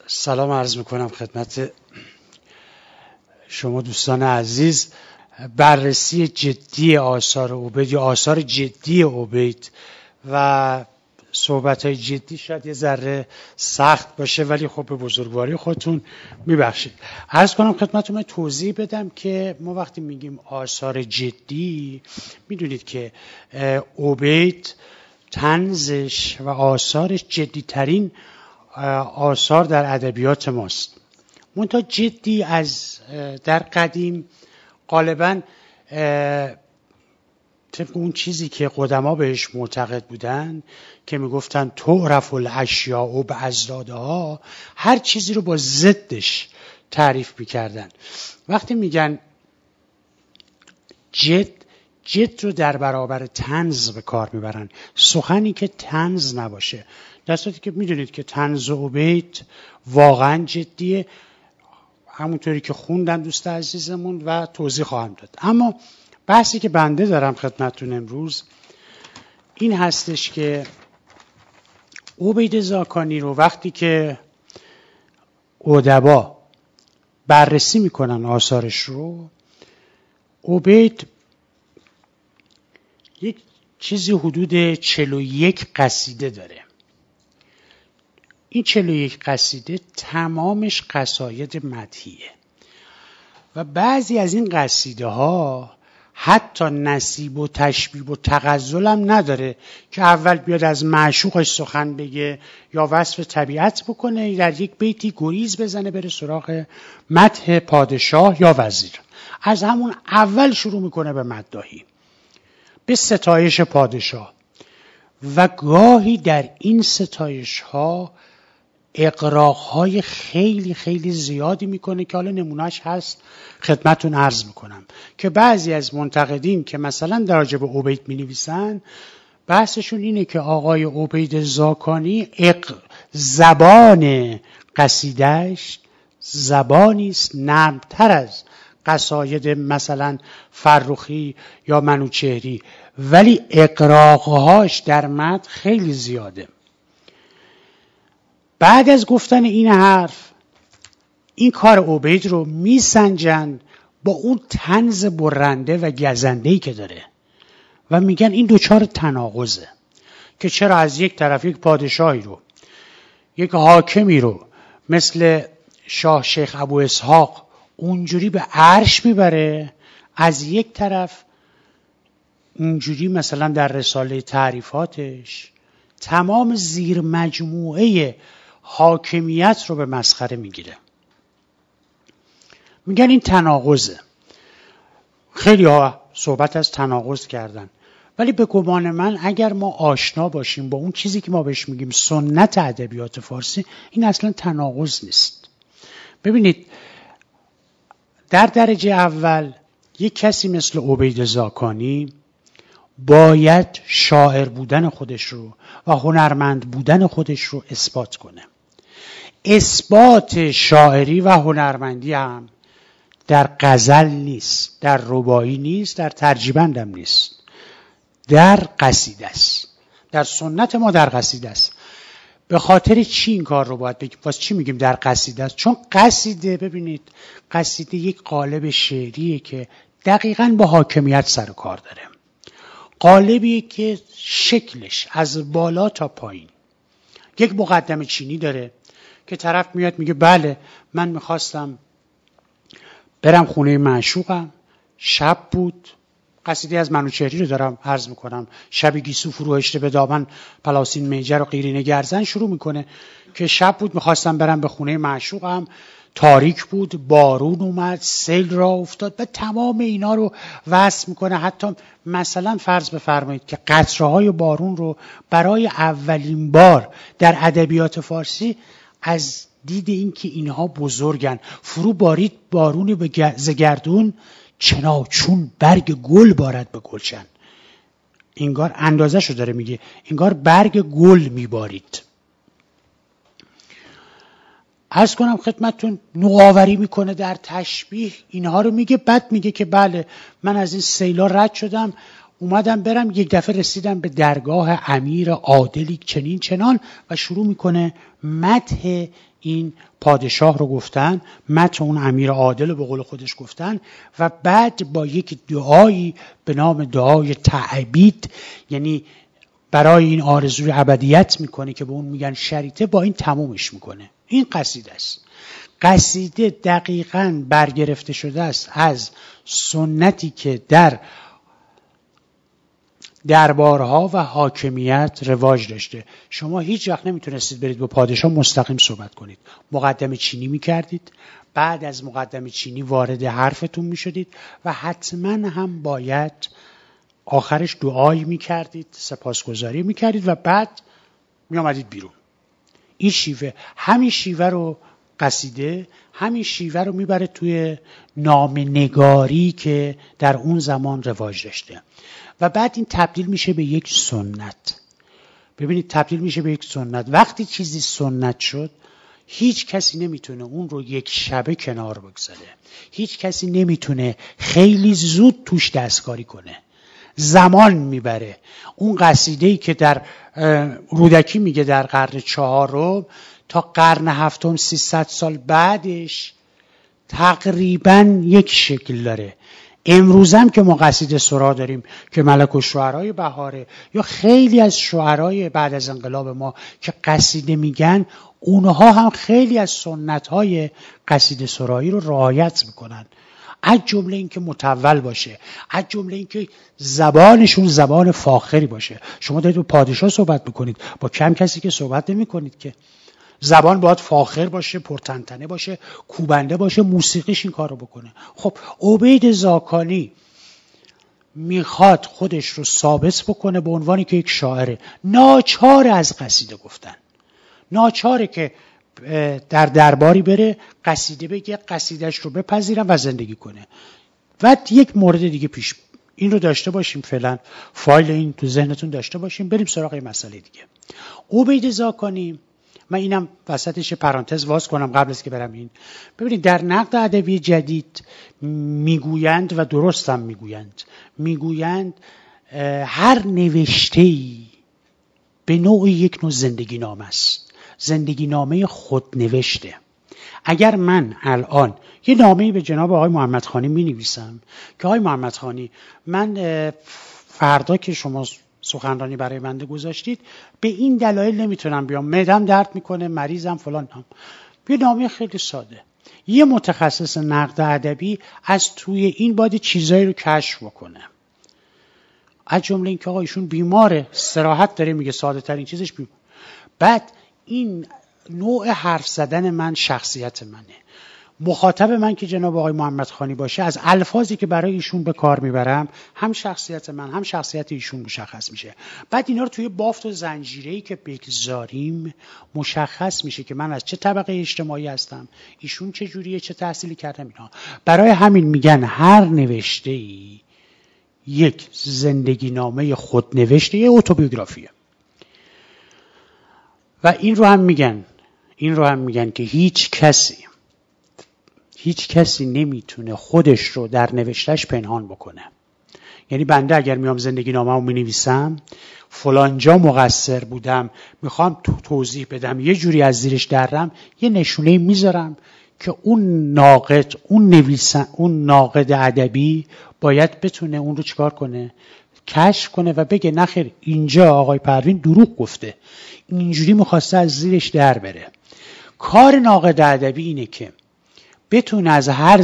سلام عرض میکنم خدمت شما دوستان عزیز. بررسی جدی آثار عبید یا آثار جدی عبید و صحبت‌های جدی شاید یه ذره سخت باشه، ولی خب به بزرگواری خودتون میبخشید. عرض کنم خدمتتون توضیح بدم که ما وقتی میگیم آثار جدی، میدونید که عبید طنزش و آثارش جدی‌ترین آثار در ادبیات ماست. منتها جدی از در قدیم غالباً طبق اون چیزی که قدما بهش معتقد بودن که میگفتن تعرف الاشیاء باضدادها، هر چیزی رو با ضدش تعریف میکردن. وقتی میگن جد رو در برابر طنز به کار میبرن، سخنی که طنز نباشه، در صورتی که میدونید که طنز عبید واقعا جدیه، همونطوری که خوندن دوست عزیزمون و توضیح خواهم داد. اما بحثی که بنده دارم خدمتتون امروز این هستش که عبید زاکانی رو وقتی که ادبا بررسی میکنن آثارش رو، عبید یک چیزی حدود 41 قصیده داره. این 41 قصیده تمامش قصاید مدحیه و بعضی از این قصیده ها حتی نصیب و تشبیب و تغزل هم نداره که اول بیاد از معشوقش سخن بگه یا وصف طبیعت بکنه، در یک بیتی گریز بزنه بره سراغ مدح پادشاه یا وزیر. از همون اول شروع میکنه به مداحی، به ستایش پادشاه و گاهی در این ستایش ها اغراق‌های خیلی خیلی زیادی میکنه که حالا نمونهش هست خدمتون عرض میکنم که بعضی از منتقدین که مثلا در راجع به عبید مینویسن بحثشون اینه که آقای عبید زاکانی زبان قصیدهش زبانی است نرمتر از قصاید مثلا فرخی یا منوچهری، ولی اغراق‌هاش در متن خیلی زیاده. بعد از گفتن این حرف این کار عبید رو میسنجن با اون طنز برنده و گزنده‌ای که داره و میگن این دوچار تناقضه که چرا از یک طرف یک پادشاهی رو، یک حاکمی رو مثل شاه شیخ ابو اسحاق اونجوری به عرش میبره، از یک طرف اونجوری مثلا در رساله تعریفاتش تمام زیر مجموعه حاکمیت رو به مسخره میگیره. میگن این تناقضه. خیلی ها صحبت از تناقض کردن، ولی به گمان من اگر ما آشنا باشیم با اون چیزی که ما بهش میگیم سنت ادبیات فارسی، این اصلا تناقض نیست. ببینید در درجه اول یک کسی مثل عبید زاکانی باید شاعر بودن خودش رو و هنرمند بودن خودش رو اثبات کنه. اثبات شاعری و هنرمندی هم در غزل نیست، در رباعی نیست، در ترجیبند هم نیست، در قصیده است. در سنت ما در قصیده است. به خاطر چی این کار رو باید بگیم؟ واسه چی میگیم در قصیده است؟ چون قصیده، ببینید، قصیده یک قالب شعریه که دقیقاً با حاکمیت سر و کار داره. قالبیه که شکلش از بالا تا پایین یک مقدمه چینی داره که طرف میاد میگه بله من میخواستم برم خونه معشوقم، شب بود. قصیده از منوچهری رو دارم عرض میکنم. شب گیسو فرو هشته به دامن پلاسین میجر و قیرینه گرزن شروع میکنه که شب بود میخواستم برم به خونه معشوقم، تاریک بود، بارون اومد، سیل را افتاد و تمام اینا رو وصف میکنه. حتی مثلا فرض بفرمایید که قطره‌های بارون رو برای اولین بار در ادبیات فارسی از دید این که اینها بزرگن فرو بارید بارونی به زگردون چناچون برگ گل بارد به گلشن. انگار اندازه شو داره میگه، انگار برگ گل میبارید. عرض کنم خدمتتون نوآوری میکنه در تشبیه اینها رو میگه. بعد میگه که بله من از این سیلا رد شدم، اومدم برم یک دفعه رسیدم به درگاه امیر عادلی چنین چنان و شروع میکنه مدح این پادشاه رو گفتن، مدح اون امیر عادل رو به قول خودش گفتن و بعد با یک دعایی به نام دعای تعبید، یعنی برای این آرزوی ابدیت میکنه که به اون میگن شریطه، با این تمومش میکنه. این قصیده است. قصیده دقیقاً برگرفته شده است از سنتی که در دربارها و حاکمیت رواج داشته. شما هیچ وقت نمیتونستید برید با پادشاه مستقیم صحبت کنید، مقدمه چینی میکردید، بعد از مقدمه چینی وارد حرفتون میشدید و حتما هم باید آخرش دعایی میکردید، سپاسگزاری میکردید و بعد میامدید بیرون. این شیوه، همین شیوه رو قصیده، همین شیوه رو میبره توی نامه‌نگاری که در اون زمان رواج داشته و بعد این تبدیل میشه به یک سنت. ببینید تبدیل میشه به یک سنت. وقتی چیزی سنت شد هیچ کسی نمیتونه اون رو یک شبه کنار بگذاره، هیچ کسی نمیتونه خیلی زود توش دستکاری کنه، زمان میبره. اون قصیده‌ای که در رودکی میگه در قرن 4 تا قرن 7 300 سال بعدش تقریباً یک شکل داره. امروز هم که ما قصیده سرا داریم که ملک الشعرای بهاره یا خیلی از شعرای بعد از انقلاب ما که قصیده میگن، اونها هم خیلی از سنت‌های قصیده سرایی رو رعایت میکنن، از جمله این که متول باشه، از جمله این که زبانشون زبان فاخری باشه. شما دارید با پادشاه صحبت میکنید، با کم کسی که صحبت نمیکنید که. زبان باید فاخر باشه، پرتنتنه باشه، کوبنده باشه، موسیقیش این کار رو بکنه. خب عبید زاکانی میخواد خودش رو ثابت بکنه به عنوانی که یک شاعره، ناچار از قصیده گفتن، ناچاره که در درباری بره قصیده بگه، قصیدهش رو بپذیرن و زندگی کنه. و یک مورد دیگه پیش، این رو داشته باشیم فعلا، فایل این تو ذهنتون داشته باشیم، بریم سراغ مسئله دیگه. عبید زاکانی، من اینم وسطش پرانتز واز کنم قبل از که برم این. ببینید در نقد ادبی جدید میگویند و درست هم میگویند هر نوشته‌ای به نوعی یک نوع زندگی نامه است، زندگی نامه خود نوشته. اگر من الان یه نامه‌ای به جناب آقای محمد خانی می‌نویسم که آقای محمد خانی، من فردا که شما سخنرانی برای بنده گذاشتید به این دلایل نمیتونم بیام، معده‌ام درد میکنه، مریضم، فلان. یه نامه خیلی ساده. یه متخصص نقد ادبی از توی این باید چیزایی رو کشف بکنه، از جمله این که آقا ایشون بیماره، استراحت داره، میگه ساده ترین چیزش بیمار. بعد این نوع حرف زدن من شخصیت منه، مخاطب من که جناب آقای محمد خانی باشه، از الفاظی که برای ایشون به کار میبرم هم شخصیت من هم شخصیت ایشون مشخص میشه. بعد اینا رو توی بافت و زنجیره‌ای که بگذاریم مشخص میشه که من از چه طبقه اجتماعی هستم، ایشون چه جوریه، چه تحصیلی کردم. اینا برای همین میگن هر نوشته‌ای یک زندگی نامه خود نوشته، یه اتوبیوگرافیه. و این رو هم میگن که هیچ کسی نمیتونه خودش رو در نوشتهش پنهان بکنه. یعنی بنده اگر میام زندگی نامه‌مو مینویسم، فلان جا مقصر بودم، میخوام توضیح بدم، یه جوری از زیرش درم، یه نشونه میذارم که اون ناقد ادبی باید بتونه اون رو چیکار کنه، کشف کنه و بگه نخیر اینجا آقای پروین دروغ گفته، اینجوری میخواسته از زیرش در بره. کار ناقد ادبی اینه که بتونه از هر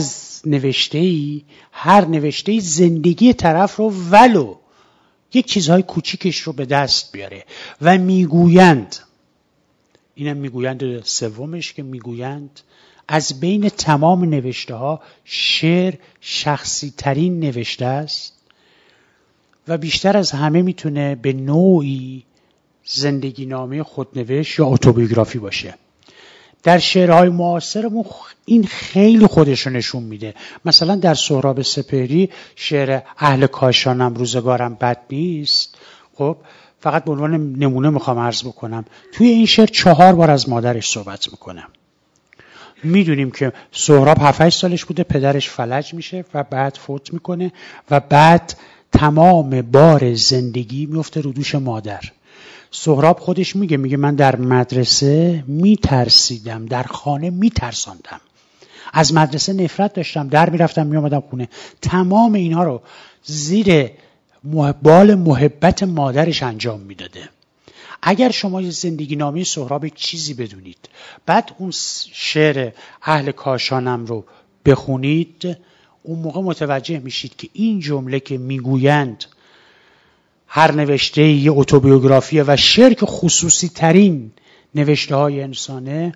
نوشته‌ای زندگی طرف رو ولو یک چیزهای کوچیکش رو به دست بیاره. و میگویند، اینم میگویند سومش، که میگویند از بین تمام نوشته ها شعر شخصی ترین نوشته است و بیشتر از همه میتونه به نوعی زندگی نامه خودنوشت یا اتوبیوگرافی باشه. در شعرهای معاصرمون این خیلی خودش رو نشون میده. مثلا در سهراب سپهری شعر اهل کاشانم روزگارم بد نیست، خب فقط به عنوان نمونه میخوام عرض بکنم، توی این شعر 4 بار از مادرش صحبت میکنه. میدونیم که سهراب 7-8 سالش بوده، پدرش فلج میشه و بعد فوت میکنه و بعد تمام بار زندگی میفته رو دوش مادر. سهراب خودش میگه من در مدرسه میترسیدم، در خانه میترساندم، از مدرسه نفرت داشتم، در میرفتم میامدم خونه. تمام اینها رو زیر بال محبت مادرش انجام میداده. اگر شما زندگی نامه سهراب یک چیزی بدونید، بعد اون شعر اهل کاشانم رو بخونید، اون موقع متوجه میشید که این جمله که میگویند هر نوشته یه اتوبیوگرافیه و شعر که خصوصی ترین نوشته های انسانه،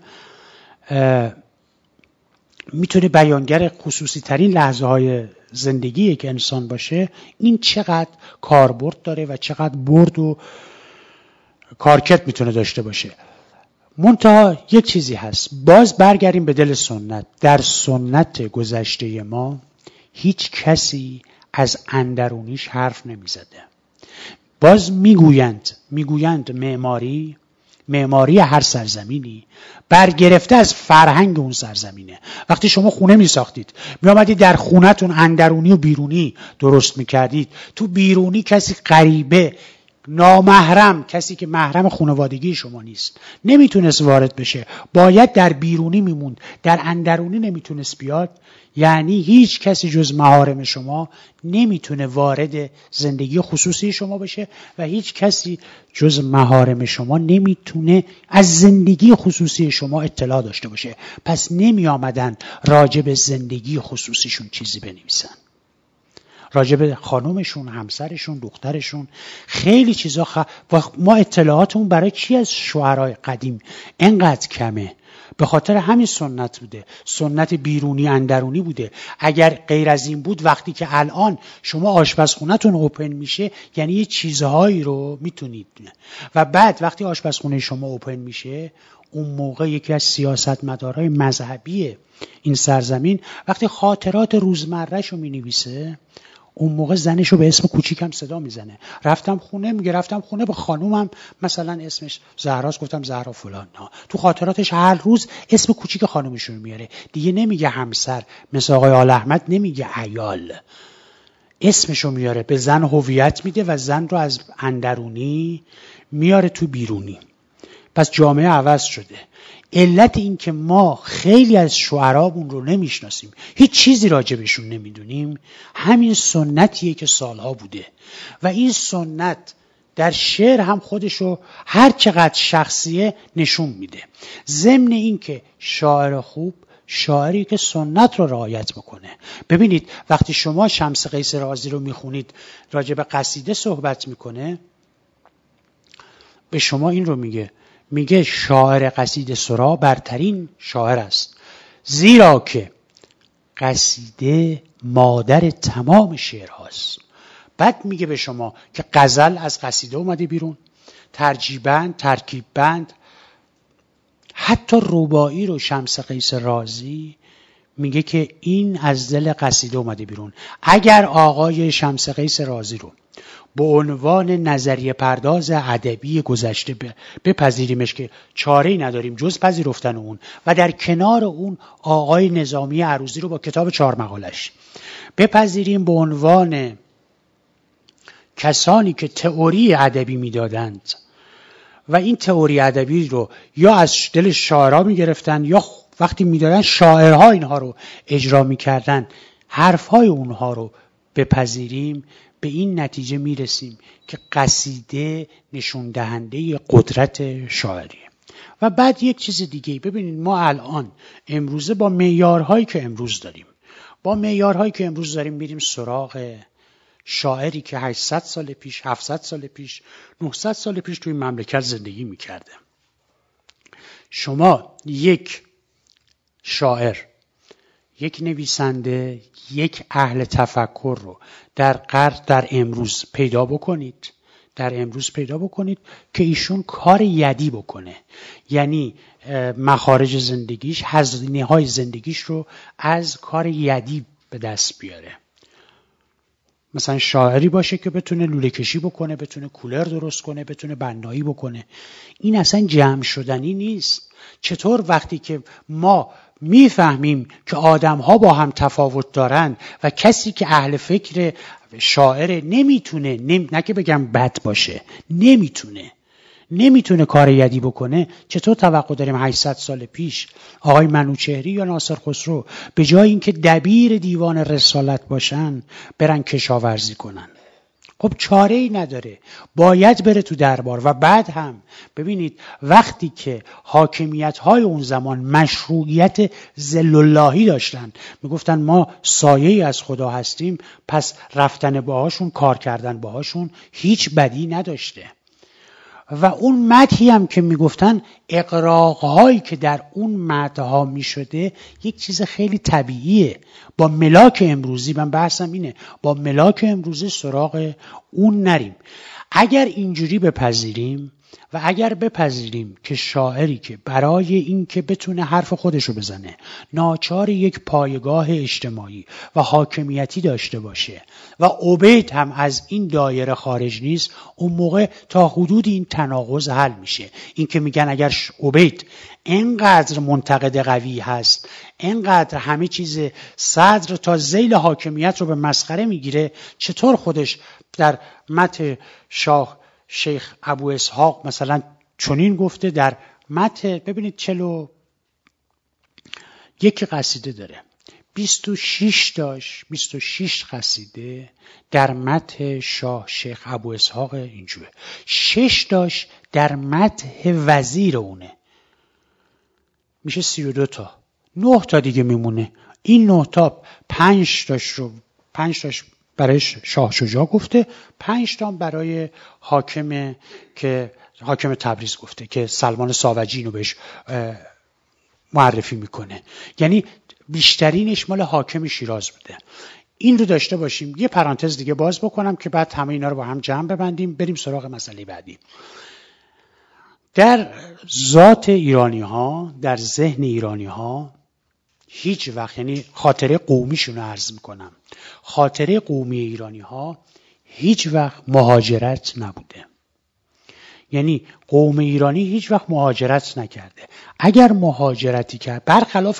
میتونه بیانگر خصوصی ترین لحظه های زندگی که انسان باشه. این چقدر کاربرد داره و چقدر برد و کارکرد میتونه داشته باشه. منتها یک چیزی هست، باز برگردیم به دل سنت. در سنت گذشته ما هیچ کسی از اندرونیش حرف نمیزده. باز میگویند معماری هر سرزمینی برگرفته از فرهنگ اون سرزمینه. وقتی شما خونه می ساختید، می آمدید در خونه‌تون اندرونی و بیرونی درست می کردید. تو بیرونی کسی غریبه، نامحرم، کسی که محرم خانوادگی شما نیست نمیتونست وارد بشه، باید در بیرونی میموند، در اندرونی نمیتونست بیاد. یعنی هیچ کسی جز محارم شما نمیتونه وارد زندگی خصوصی شما بشه و هیچ کسی جز محارم شما نمیتونه از زندگی خصوصی شما اطلاع داشته باشه. پس نمی آمدن راجع به زندگی خصوصیشون چیزی بنویسن، راجع به خانومشون، همسرشون، دخترشون، خیلی چیزا. ما اطلاعاتمون برای چی از شعرای قدیم انقدر کمه؟ به خاطر همین سنت بوده، سنت بیرونی اندرونی بوده. اگر غیر از این بود، وقتی که الان شما آشپزخونه‌تون اوپن میشه، یعنی یه چیزهایی رو میتونید، و بعد وقتی آشپزخونه شما اوپن میشه، اون موقع یکی از سیاستمدارای مذهبی این سرزمین وقتی خاطرات روزمره‌شو مینویسه، اون موقع زنشو به اسم کوچیکم صدا میزنه. رفتم خونه به خانومم، مثلا اسمش زهراست، گفتم زهرا فلان. تو خاطراتش هر روز اسم کوچیک خانومشون میاره. دیگه نمیگه همسر، مثل آقای آل احمد نمیگه عیال، اسمشو میاره، به زن هویت میده و زن رو از اندرونی میاره تو بیرونی. پس جامعه عوض شده. علت این که ما خیلی از شعرامون رو نمیشناسیم، هیچ چیزی راجبشون نمیدونیم، همین سنتیه که سالها بوده. و این سنت در شعر هم خودشو هر چقدر شخصیه نشون میده. ضمن این که شاعر خوب شاعری که سنت رو رعایت بکنه. ببینید وقتی شما شمس قیس رازی رو میخونید راجب قصیده صحبت میکنه، به شما این رو میگه شاعر قصیده سرا برترین شاعر است، زیرا که قصیده مادر تمام شعرهاست. بعد میگه به شما که غزل از قصیده اومده بیرون، ترجیبند، ترکیبند، حتی رباعی رو شمس قیس رازی میگه که این از دل قصیده اومده بیرون. اگر آقای شمس قیس رازی رو به عنوان نظریه پرداز ادبی گذشته بپذیریمش که چاره‌ای نداریم جز پذیرفتن اون، و در کنار اون آقای نظامی عروضی رو با کتاب 4 مقالش بپذیریم به عنوان کسانی که تئوری ادبی میدادند و این تئوری ادبی رو یا از دل شاعرها میگرفتن یا وقتی میدادن شاعرها اینها رو اجرا میکردن، حرفهای اونها رو بپذیریم، به این نتیجه میرسیم که قصیده نشون دهنده قدرت شاعری. و بعد یک چیز دیگه، ببینید ما الان امروزه با معیارهایی که امروز داریم میریم سراغ شاعری که 800 سال پیش، 700 سال پیش، 900 سال پیش توی مملکت زندگی میکرده. شما یک شاعر، یک نویسنده، یک اهل تفکر رو در امروز پیدا بکنید که ایشون کار یدی بکنه، یعنی مخارج زندگیش، هزینه‌های زندگیش رو از کار یدی به دست بیاره. مثلا شاعری باشه که بتونه لوله کشی بکنه، بتونه کولر درست کنه، بتونه بنایی بکنه. این اصلا جمع شدنی نیست. چطور وقتی که ما میفهمیم که آدم‌ها با هم تفاوت دارن و کسی که اهل فکر شاعر نمیتونه نه که بگم بد باشه، نمیتونه کار یدی بکنه. چطور توقع داریم 800 سال پیش آقای منوچهری یا ناصر خسرو به جای اینکه دبیر دیوان رسالت باشن برن کشاورزی کنن؟ خب چاره ای نداره، باید بره تو دربار. و بعد هم ببینید وقتی که حاکمیت های اون زمان مشروعیت ذل اللهی داشتن، میگفتن ما سایه از خدا هستیم، پس رفتن باهاشون، کار کردن باهاشون هیچ بدی نداشته. و اون مدحی هم که میگفتن، اقراقهایی که در اون مدحها میشده یک چیز خیلی طبیعیه. با ملاک امروزی، من بحثم اینه، با ملاک امروزی سراغ اون نریم. اگر اینجوری بپذیریم و اگر بپذیریم که شاعری که برای این که بتونه حرف خودشو بزنه ناچار یک پایگاه اجتماعی و حاکمیتی داشته باشه و عبید هم از این دایره خارج نیست، اون موقع تا حدود این تناقض حل میشه. این که میگن اگر عبید اینقدر منتقد قوی هست، اینقدر همه چیز صدر تا ذیل حاکمیت رو به مسخره میگیره، چطور خودش در متن شاه شیخ ابو اسحاق مثلا چنین گفته؟ در متن ببینید 41 قصیده داره، 26 قصیده در متن شاه شیخ ابو اسحاق اینجوره، 6 در متن وزیر اونه، میشه 32 تا، 9 تا دیگه میمونه. این 9 تا 5 تاش برای شاه شجاع گفته، 5 تا برای حاکم تبریز گفته که سلمان ساوجی رو بهش معرفی میکنه. یعنی بیشترینش مال حاکم شیراز بوده. این رو داشته باشیم. یه پرانتز دیگه باز بکنم که بعد همه اینا رو با هم جمع ببندیم، بریم سراغ مسئله بعدی. در ذات ایرانی ها، در ذهن ایرانی ها هیچ وقت، یعنی خاطره قومیشون رو عرض میکنم، خاطره قومی ایرانی ها هیچ وقت مهاجرت نبوده. یعنی قوم ایرانی هیچ وقت مهاجرت نکرده. اگر مهاجرتی کرد، برخلاف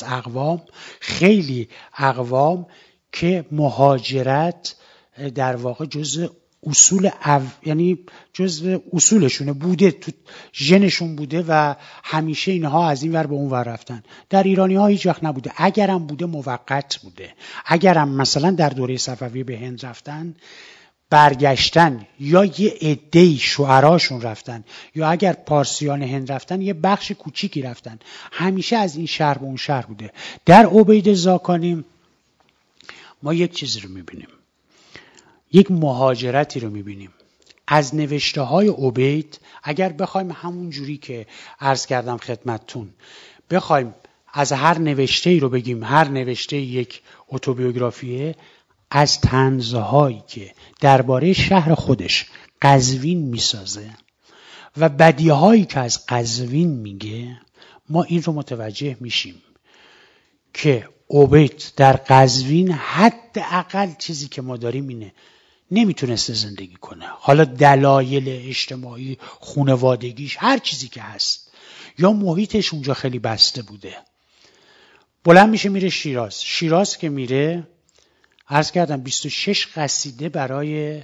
خیلی اقوام که مهاجرت در واقع جزء یعنی جزء اصولشونه بوده، تو ژنشون بوده و همیشه اینها از این ور به اون ور رفتن. در ایرانی ها هیچ وقت نبوده. اگرم بوده موقت بوده. اگرم مثلا در دوره صفوی به هند رفتن، برگشتن، یا یه عده‌ای شعراشون رفتن، یا اگر پارسیان هند رفتن یه بخش کوچیکی رفتن، همیشه از این شهر به اون شهر بوده. در عبید زاکانی ما یک چیزی رو میبینیم، یک مهاجرتی رو میبینیم. از نوشته های عبید اگر بخوایم همون جوری که عرض کردم خدمتتون، بخوایم از هر نوشته‌ای رو بگیم هر نوشته یک اتوبیوگرافیه، از طنزهایی که درباره شهر خودش قزوین میسازه و بدیهایی که از قزوین میگه، ما این رو متوجه میشیم که عبید در قزوین حداقل چیزی که ما داریم اینه، نمیتونسته زندگی کنه. حالا دلایل اجتماعی، خانوادگیش، هر چیزی که هست، یا محیطش اونجا خیلی بسته بوده. بلند میشه میره شیراز که میره، عرض کردم 26 قصیده برای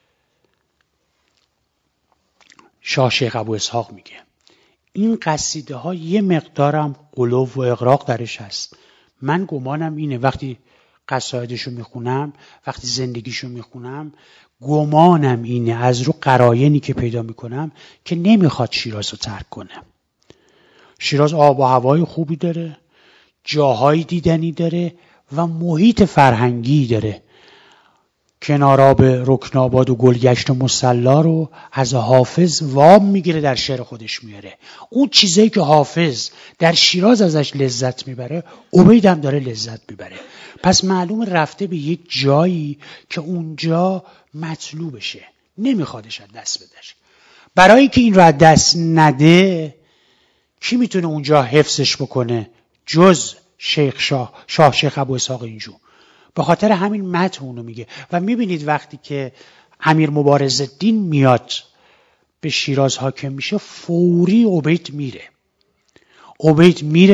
شاه شیخ ابو اسحاق میگه. این قصیده ها یه مقدارم غلو و اغراق درش هست. من گمانم اینه وقتی قصایدشو میخونم، وقتی زندگیشو میخونم، گمانم اینه از رو قراینی که پیدا میکنم که نمیخواد شیراز رو ترک کنه. شیراز آب و هوای خوبی داره، جاهای دیدنی داره و محیط فرهنگی داره. کنار آب رکناباد و گلگشت و مصلا رو از حافظ وام میگیره، در شعر خودش میاره. اون چیزایی که حافظ در شیراز ازش لذت میبره، عبید هم داره لذت میبره. پس معلوم رفته به یک جایی که اونجا مطلوبشه، نمیخوادش از دست بدش. برای اینکه این رو از دست نده، کی میتونه اونجا حفظش بکنه جز شاه شیخ ابو اسحاق اینجور؟ به خاطر همین متن اونو میگه. و میبینید وقتی که امیر مبارزالدین میاد به شیراز حاکم میشه، فوری عبید میره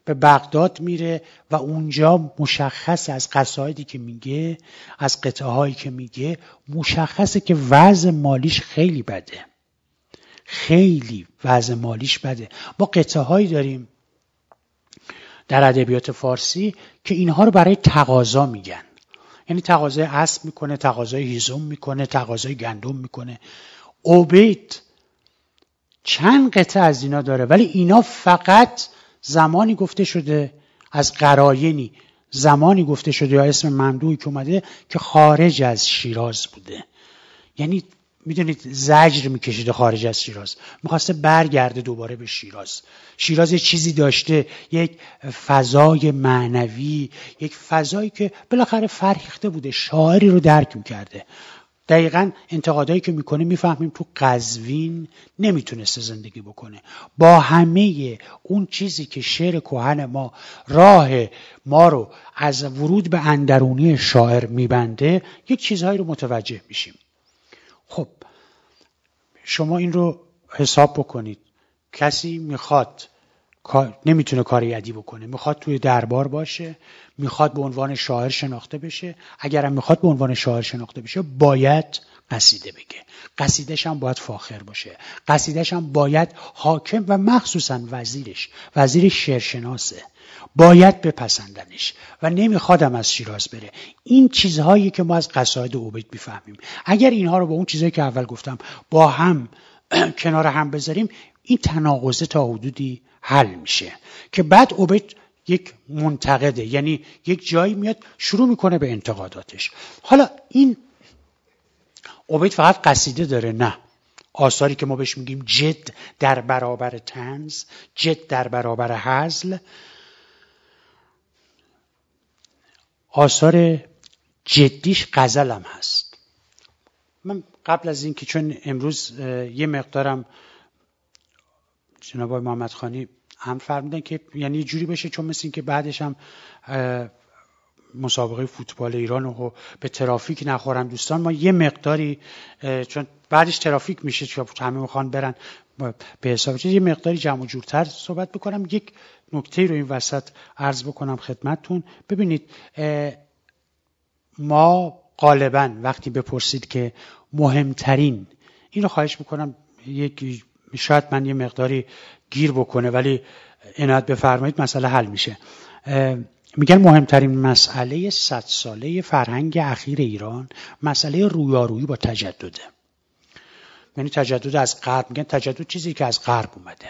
به بغداد میره و اونجا مشخص از قصایدی که میگه، از قطعه هایی که میگه، مشخصه که وضع مالیش خیلی بده. خیلی وضع مالیش بده. ما قطعه هایی داریم در ادبیات فارسی که اینها رو برای تقاضا میگن. یعنی تقاضای اسب میکنه، تقاضای هیزم میکنه، تقاضای گندم میکنه. عبید چند قطعه از اینا داره، ولی اینا فقط زمانی گفته شده، از قراینی زمانی گفته شده یا اسم ممدوحی که اومده که خارج از شیراز بوده. یعنی میدونید زجر میکشیده خارج از شیراز، میخواسته برگرده دوباره به شیراز. شیراز یه چیزی داشته، یک فضای معنوی، یک فضایی که بالاخره فرهیخته بوده، شاعری رو درک میکرده. دقیقاً انتقادایی که میکنه میفهمیم تو قزوین نمیتونسته زندگی بکنه. با همه اون چیزی که شعر کهن ما راه ما رو از ورود به اندرونی شاعر میبنده، یک چیزهایی رو متوجه میشیم. خب شما این رو حساب بکنید. کسی میخواد نمیتونه کار یدی بکنه، میخواد توی دربار باشه، میخواد به عنوان شاعر شناخته بشه. اگرم میخواد به عنوان شاعر شناخته بشه باید قصیده بگه، قصیدش هم باید فاخر باشه، قصیدش هم باید حاکم و مخصوصا وزیر شعرشناسه، باید بپسندنش و نمیخوادم از شیراز بره. این چیزهایی که ما از قصاید عبید میفهمیم، اگر اینها رو با اون چیزهایی که اول گفتم با هم کنار هم بذاریم، این تناقض تا حدودی حل میشه که بعد عبید یک منتقده، یعنی یک جایی میاد شروع میکنه به انتقاداتش. حالا این عبید فقط قصیده داره؟ نه، آثاری که ما بهش میگیم جد در برابر طنز، جد در برابر هزل، آثار جدیش غزل هم هست. من قبل از این که چون امروز یه مقدارم جناب آقای محمدخانی هم فرمودن که یعنی جوری بشه، چون مثل این که بعدش هم مسابقه فوتبال ایران رو به ترافیک نخورن دوستان، ما یه مقداری چون بعدش ترافیک میشه چون همه میخوان برن به حساب چیز، یه مقداری جمع و جورتر صحبت بکنم. یک نکته رو این وسط عرض بکنم خدمتتون. ببینید ما غالبا وقتی بپرسید که مهمترین، این رو خواهش میکنم یک شاید من یه مقداری گیر بکنه ولی عنایت بفرمایید مسئله حل میشه. میگن مهمترین مسئله 100 ساله فرهنگ اخیر ایران مسئله رویارویی با تجدده. یعنی تجدد از غرب، میگن تجدد چیزی که از غرب اومده.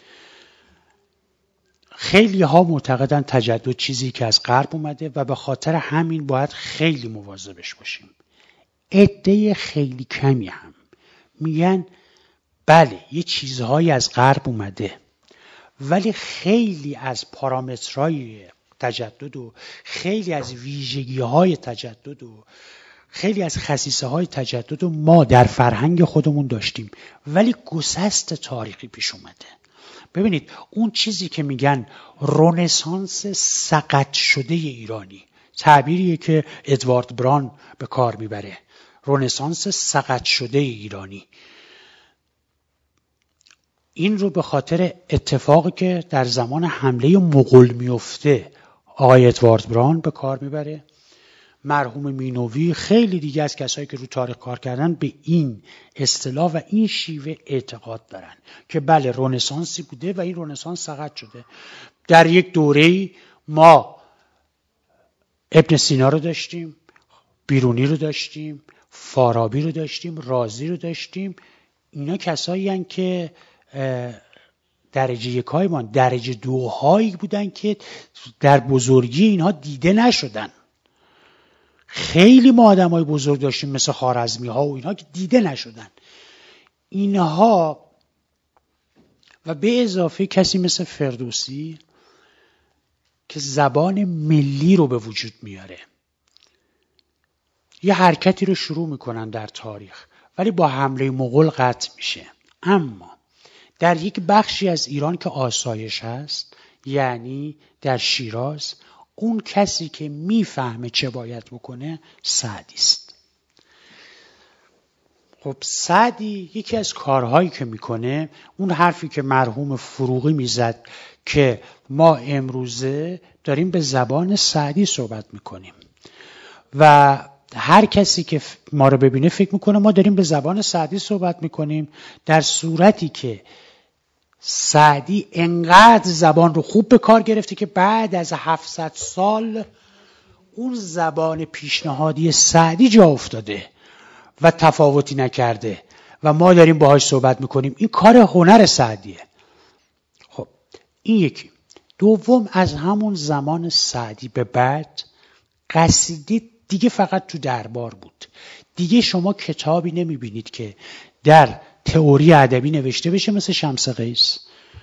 خیلی ها معتقدن تجدد چیزی که از غرب اومده و به خاطر همین باید خیلی مواظبش باشیم. عده خیلی کمی هم میگن بله یه چیزهایی از غرب اومده، ولی خیلی از پارامترهای تجدد و خیلی از ویژگی‌های تجدد و خیلی از خصیصه‌های تجدد و ما در فرهنگ خودمون داشتیم، ولی گسست تاریخی پیش اومده. ببینید اون چیزی که میگن رنسانس سقط شده ایرانی، تعبیریه که ادوارد بران به کار میبره، رنسانس سقط شده ایرانی، این رو به خاطر اتفاقی که در زمان حمله مغول میفته آقای ادوارد بران به کار میبره. مرحوم مینوی، خیلی دیگه از کسایی که رو تاریخ کار کردن به این اصطلاح و این شیوه اعتقاد دارن که بله رنسانسی بوده و این رنسانس سقط شده. در یک دوره‌ای ما ابن سینا رو داشتیم، بیرونی رو داشتیم، فارابی رو داشتیم، رازی رو داشتیم. اینا کسایی هستند که درجه یک‌های ما، درجه دوهایی بودن که در بزرگی اینها دیده نشدن. خیلی ما آدمای بزرگ داشتیم مثل خوارزمی ها و اینها که دیده نشدن. اینها و به اضافه کسی مثل فردوسی که زبان ملی رو به وجود میاره، یه حرکتی رو شروع میکنن در تاریخ ولی با حمله مغول قطع میشه. اما در یک بخشی از ایران که آسایش هست، یعنی در شیراز، اون کسی که میفهمه چه باید بکنه سعدی است. خب سعدی یکی از کارهایی که میکنه، اون حرفی که مرحوم فروغی میزد که ما امروزه داریم به زبان سعدی صحبت میکنیم و هر کسی که ما رو ببینه فکر میکنه ما داریم به زبان سعدی صحبت میکنیم، در صورتی که سعدی انقدر زبان رو خوب به کار گرفته که بعد از 700 سال اون زبان پیشنهادی سعدی جا افتاده و تفاوتی نکرده و ما داریم باهاش صحبت میکنیم. این کار هنر سعدیه. خب این یکی. دوم، از همون زمان سعدی به بعد قصیده دیگه فقط تو دربار بود. دیگه شما کتابی نمیبینید که در تئوری ادبی نوشته بشه مثل شمس قیس،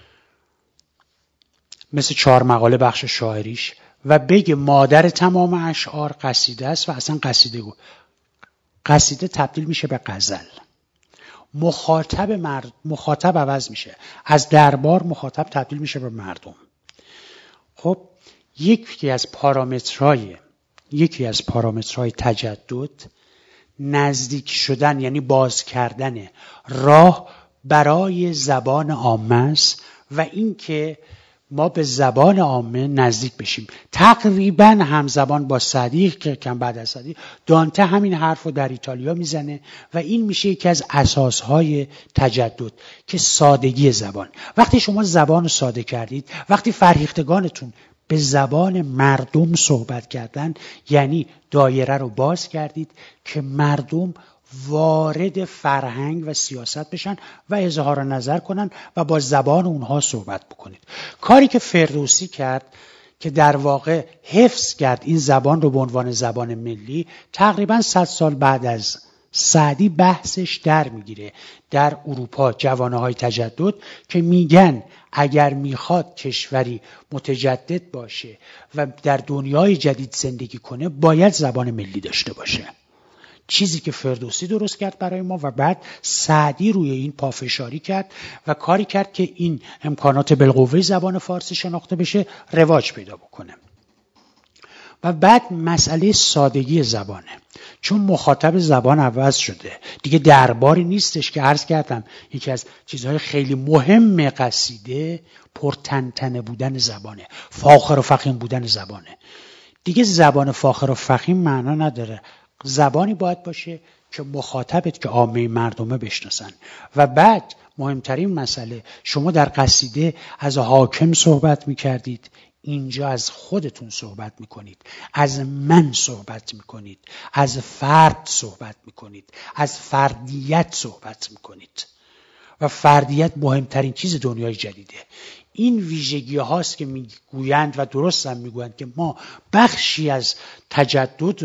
مثل 4 مقاله بخش شاعریش و بگه مادر تمام اشعار قصیده است و اصلا قصیده تبدیل میشه به غزل. مخاطب عوض میشه، از دربار مخاطب تبدیل میشه به مردم. خب یکی از پارامترهای تجدد نزدیک شدن، یعنی باز کردن راه برای زبان عامه است و این که ما به زبان عامه نزدیک بشیم. تقریبا همزبان با سعدی که کم بعد از سعدی، دانته همین حرف رو در ایتالیا میزنه و این میشه یکی از اساسهای تجدد که سادگی زبان. وقتی شما زبان رو ساده کردید، وقتی فرهیختگانتون به زبان مردم صحبت کردن، یعنی دایره رو باز کردید که مردم وارد فرهنگ و سیاست بشن و اظهار نظر کنن و با زبان اونها صحبت بکنید. کاری که فردوسی کرد که در واقع حفظ کرد این زبان رو به عنوان زبان ملی، تقریبا 100 سال بعد از سعدی بحثش در میگیره در اروپا، جوانه‌های تجدد که میگن اگر میخواد کشوری متجدد باشه و در دنیای جدید زندگی کنه باید زبان ملی داشته باشه. چیزی که فردوسی درست کرد برای ما و بعد سعدی روی این پافشاری کرد و کاری کرد که این امکانات بالقوه زبان فارسی شناخته بشه، رواج پیدا بکنه. و بعد مسئله سادگی زبانه، چون مخاطب زبان عوض شده دیگه. درباری نیستش که عرض کردم یکی از چیزهای خیلی مهم قصیده پرتنتنه بودن زبانه، فاخر و فخیم بودن زبانه. دیگه زبان فاخر و فخیم معنا نداره. زبانی باید باشه که مخاطبت که عامه مردمه بشناسن. و بعد مهمترین مسئله، شما در قصیده از حاکم صحبت میکردید، اینجا از خودتون صحبت میکنید، از من صحبت میکنید، از فرد صحبت میکنید، از فردیت صحبت میکنید و فردیت مهمترین چیز دنیای جدیده. این ویژگی هاست که میگویند و درست هم میگویند که ما بخشی از تجدد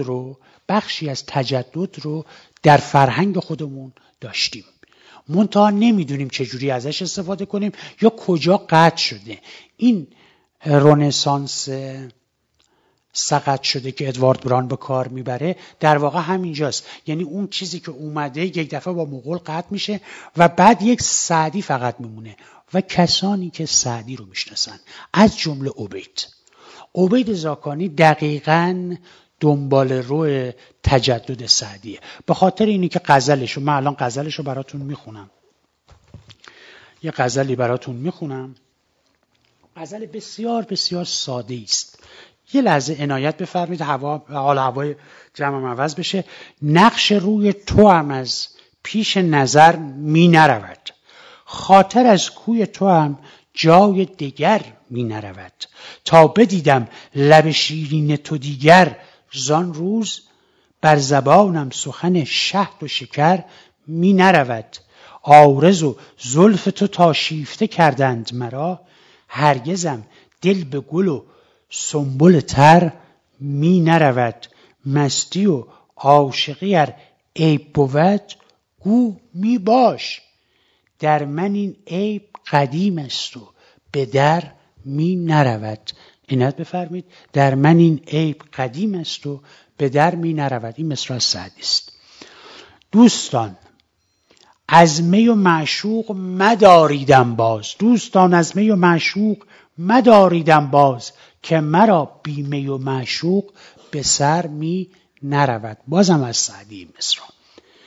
رو در فرهنگ خودمون داشتیم، منتها نمیدونیم چجوری ازش استفاده کنیم یا کجا قطع شده. این رنسانس سقط شده که ادوارد بران به کار میبره در واقع همینجاست. یعنی اون چیزی که اومده یک دفعه با مغول قطع میشه و بعد یک سعدی فقط میمونه و کسانی که سعدی رو میشناسن، از جمله عبید زاکانی دقیقاً دنبال رو تجدد سعدیه. به خاطر اینی که غزلشو، من الان غزلشو براتون میخونم، یه غزلی براتون میخونم، غزل بسیار بسیار ساده است. یه لحظه عنایت بفرمید، حال هوای جمعم عوض بشه. نقش روی تو هم از پیش نظر می نرود، خاطر از کوی تو هم جای دیگر می نرود. تا بدیدم لب شیرین تو دیگر، زان روز بر زبانم سخن شهد و شکر می نرود. عارض و زلف تو تا شیفته کردند مرا، هرگزم دل به گل و سنبل تر می نرود. مستی و عاشقی ار عیب بود، گو می باش. در من این عیب قدیم است و به در می نرود. عنایت بفرمید، در من این عیب قدیم است و به در می نرود. این مصرع سعدی است. دوستان از می و معشوق مداریدم باز، دوستان از می و معشوق مداریدم باز، که مرا بی می و معشوق به سر می نرود. بازم از سعدی مصرع.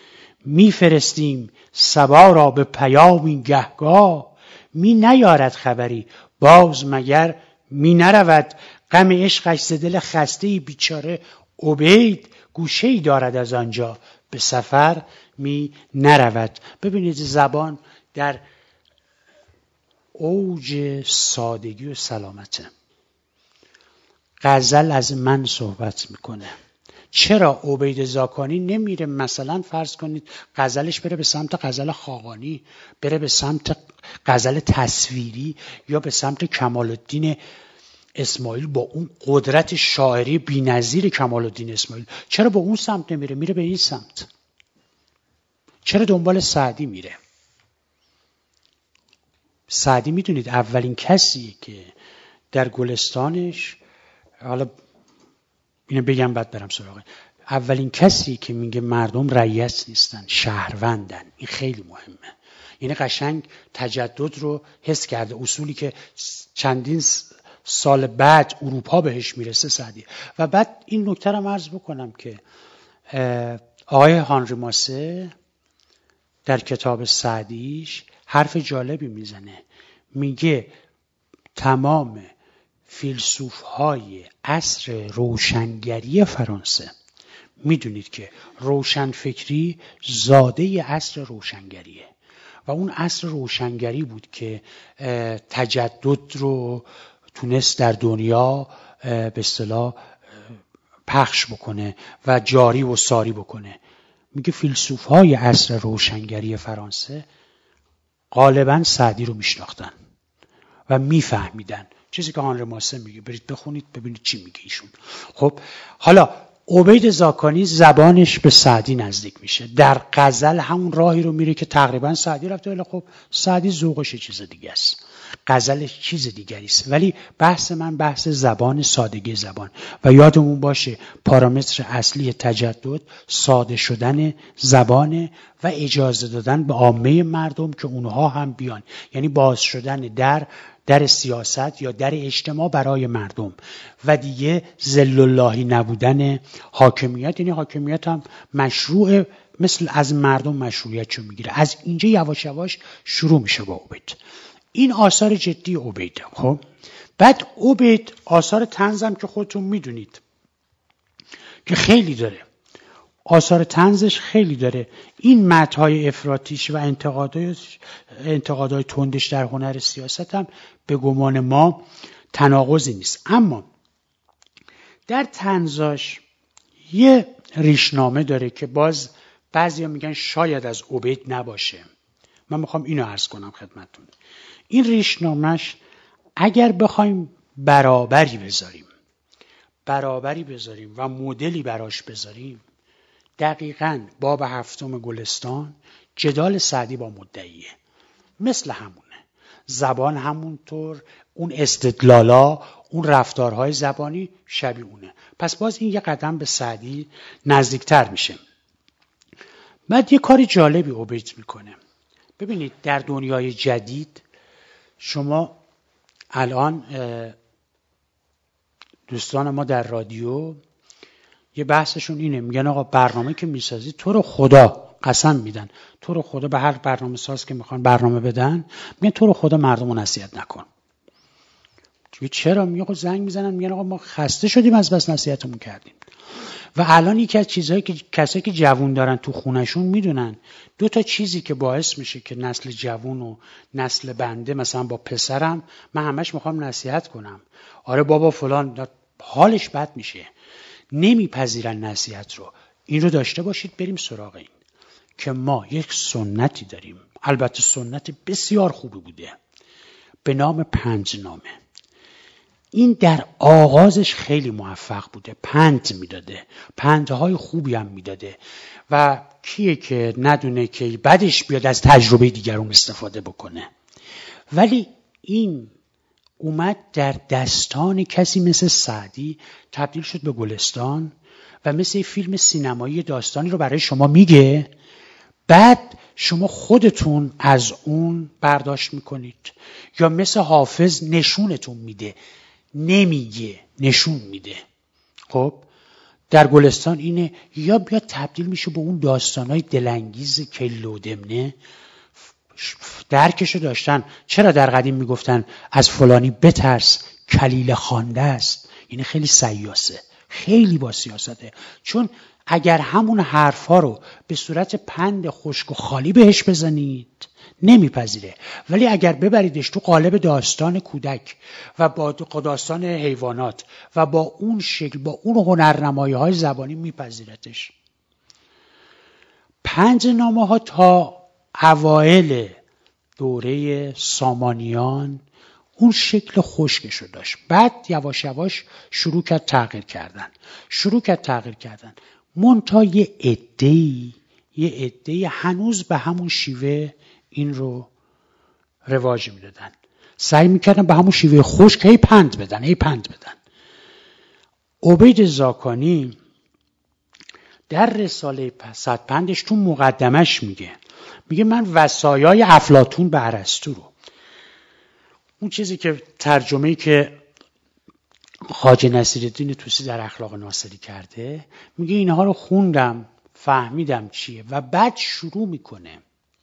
میفرستیم صبا را به پیامی گهگاه، می نیارد خبری باز مگر می نرود. غم عشقش ز دل خسته بیچاره عبید، گوشه‌ای دارد از آنجا به سفر می نرود. ببینید زبان در اوج سادگی و سلامته. غزل از من صحبت میکنه. چرا عبید زاکانی نمیره مثلا فرض کنید غزلش بره به سمت غزل خاقانی، بره به سمت غزل تصویری، یا به سمت کمال الدین اسماعیل با اون قدرت شاعری بی‌نظیر کمال الدین اسماعیل؟ چرا به اون سمت نمیره، میره به این سمت؟ چرا دنبال سعدی میره؟ سعدی میدونید اولین کسیه که در گلستانش، حالا اینو بگم بعد برم سراغ، اولین کسی که میگه مردم رعیت نیستن، شهروندن. این خیلی مهمه. یعنی قشنگ تجدد رو حس کرده، اصولی که چندین سال بعد اروپا بهش میرسه سعدی. و بعد این نکته رو عرض بکنم که آقای هانری ماسه در کتاب سعدیش حرف جالبی میزنه. میگه تمام فیلسوف‌های عصر روشنگری فرانسه، میدونید که روشنفکری زاده عصر روشنگریه و اون عصر روشنگری بود که تجدد رو تونست در دنیا به اصطلاح پخش بکنه و جاری و ساری بکنه. میگه فیلسوف‌های عصر روشنگری فرانسه غالباً سعدی رو میشناختن و میفهمیدن. چیزی که هانری ماسه میگه، برید بخونید ببینید چی میگه ایشون. خب حالا عبید زاکانی زبانش به سعدی نزدیک میشه، در غزل همون راهی رو میره که تقریبا سعدی رفته، ولی خب سعدی ذوقش چیز دیگه است، غزلش چیز دیگری است. ولی بحث من بحث زبان، سادگی زبان. و یادمون باشه پارامتر اصلی تجدد ساده شدن زبان و اجازه دادن به عامه مردم که اونها هم بیان، یعنی باز شدن در سیاست یا در اجتماع برای مردم و دیگه ذل اللهی نبودن حاکمیت. یعنی حاکمیت هم مشروع، مثل از مردم مشروعیتشو میگیره. از اینجا یواش یواش شروع میشه با عبید. این آثار جدی عبیده. خب بعد عبید آثار طنزم که خودتون میدونید که خیلی داره، آثار طنزش خیلی داره. این مدح‌های افراطیش و انتقادهای تندش در هنر سیاست هم به گمان ما تناقضی نیست. اما در طنزاش یه ریشنامه داره که باز بعضیا میگن شاید از عبید نباشه. من میخوام اینو عرض کنم خدمتتون. این ریشنامهش اگر بخوایم برابری بذاریم و مدلی براش بذاریم، دقیقاً باب 7 گلستان جدال سعدی با مدعیه، مثل همونه. زبان همونطور، اون استدلالا، اون رفتارهای زبانی شبیه اونه. پس باز این یه قدم به سعدی نزدیکتر میشه. بعد یه کاری جالبی عبید میکنه. ببینید در دنیای جدید شما الان دوستان ما در رادیو یه بحثشون اینه، میگن آقا برنامه که میسازی تو رو خدا قسم میدن، تو رو خدا به هر برنامه ساز که میخوان برنامه بدن میگن تو رو خدا مردم رو نصیحت نکن. چرا؟ میگن زنگ میزنن میگن آقا ما خسته شدیم از بس نصیحتمون کردیم. و الان یکی از چیزهایی که کسایی که جوون دارن تو خونهشون میدونن، 2 تا چیزی که باعث میشه که نسل جوون و نسل بنده، مثلا با پسرم من همش میخوام نصیحت کنم، آره بابا فلان، حالش بد میشه، نمیپذیرن نصیحت رو. این رو داشته باشید. بریم سراغ این که ما یک سنتی داریم، البته سنت بسیار خوبی بوده، به نام پندنامه. این در آغازش خیلی موفق بوده، پند میداده، پندهای خوبی هم میداده و کیه که ندونه که بعدش بیاد از تجربه دیگرون استفاده بکنه. ولی این اومد در دستان کسی مثل سعدی تبدیل شد به گلستان و مثل فیلم سینمایی داستانی رو برای شما میگه، بعد شما خودتون از اون برداشت میکنید، یا مثل حافظ نشونتون میده، نمیگه نشون میده. خب در گلستان اینه، یا بیا تبدیل میشه به اون داستانهای دلانگیز کیل و دمنه. درکشو داشتن. چرا در قدیم میگفتن از فلانی بترس کلیله خوانده است؟ این خیلی سیاسه، خیلی با سیاسته. چون اگر همون حرفا رو به صورت پند خشک و خالی بهش بزنید نمیپذیره، ولی اگر ببریدش تو قالب داستان کودک و با داستان حیوانات و با اون شکل، با اون هنرنمایی‌های زبانی میپذیرتش. پندنامه‌ها تا اوایل دوره سامانیان اون شکل خشکشو داشت، بعد یواش یواش شروع کرد تغییر کردن. منتها یه عده‌ای هنوز به همون شیوه این رو رواج میدادن، سعی میکردن به همون شیوه خشک هی پند بدن. عبید زاکانی در رساله صدپندش تو مقدمش میگه من وصایای افلاطون به ارسطو رو، اون چیزی که ترجمه‌ای که خواجه نصیرالدین طوسی در اخلاق ناصری کرده، میگه اینها رو خوندم فهمیدم چیه، و بعد شروع میکنه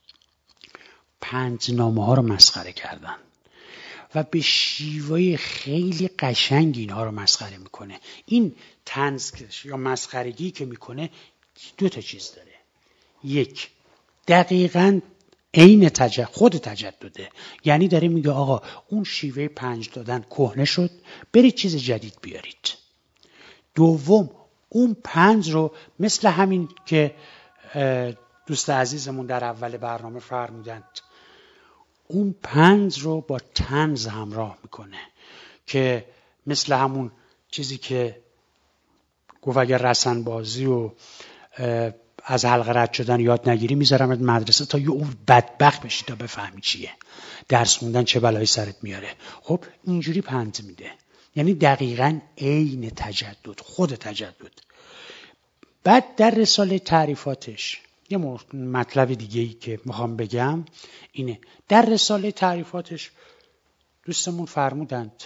پندنامه ها رو مسخره کردن و به شیوه خیلی قشنگ اینها رو مسخره میکنه. این طنز یا مسخرگی که میکنه دو تا چیز داره. یک، دقیقاً عین خود تجدده، یعنی داره میگه آقا اون شیوه پنج دادن کهنه شد، برید چیز جدید بیارید. دوم، اون پنج رو مثل همین که دوست عزیزمون در اول برنامه فرمودند، اون پنج رو با طنز همراه میکنه که مثل همون چیزی که گفت اگر رسن بازی و از حلقه رد شدن یاد نگیری میذارمت مدرسه تا یه بدبخت بشی تا بفهمی چیه، درس خوندن چه بلایی سرت میاره. خب اینجوری پند میده، یعنی دقیقاً عین تجدد، خود تجدد. بعد در رساله تعریفاتش یه مطلب دیگه‌ای که میخوام بگم اینه، در رساله تعریفاتش دوستمون فرمودند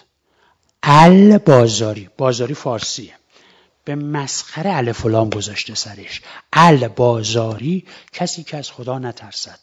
بازاری فارسیه، به مسخره الف و لام گذاشته سرش. بازاری کسی که از خدا نترسد،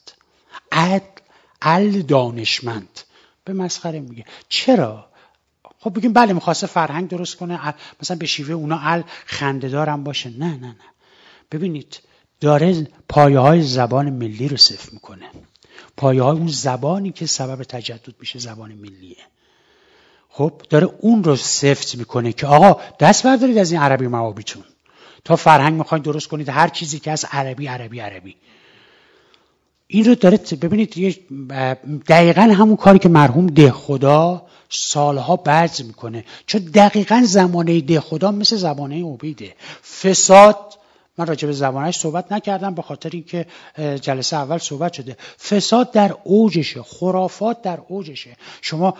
دانشمند، به مسخره میگه. چرا؟ خب بگیم بله میخواسته فرهنگ درست کنه، مثلا به شیوه اونا خنده‌دارم باشه. نه، ببینید داره پایه های زبان ملی رو صفر میکنه، پایه های اون زبانی که سبب تجدد میشه زبان ملیه. خب داره اون رو سفت میکنه که آقا دست بردارید از این عربی موابیتون، تا فرهنگ میخواید درست کنید هر چیزی که از عربی. این رو داره ببینید دقیقاً همون کاری که مرحوم دهخدا سالها بعد میکنه، چون دقیقاً زمانه دهخدا مثل زمانه عبیده. فساد، من راجع به زبانش صحبت نکردم به خاطر اینکه جلسه اول صحبت شده، فساد در اوجشه، خرافات در اوجشه. شما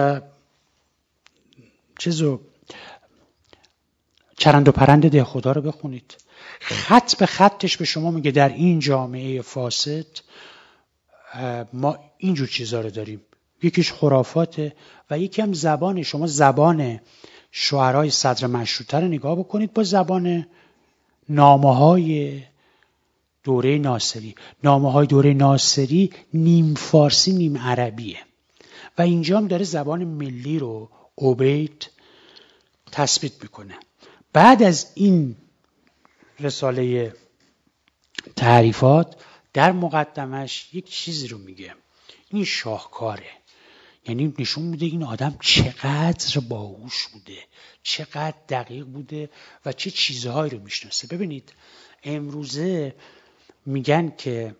چرند و پرند دهخدا رو بخونید، خط به خطش به شما میگه در این جامعه فاسد ما اینجور چیزا رو داریم. یکیش خرافاته و یکی هم زبان. شما زبان شعرهای صدر مشروطه رو نگاه بکنید با زبان نامه‌های دوره ناصری. نامه‌های دوره ناصری نیم فارسی نیم عربیه و اینجا هم داره زبان ملی رو عبید تثبیت میکنه. بعد از این رساله تعریفات در مقدمش یک چیزی رو میگه، این شاهکاره، یعنی نشون میده این آدم چقدر باهوش بوده، چقدر دقیق بوده و چه چیزهایی رو میشناسه. ببینید امروزه میگن که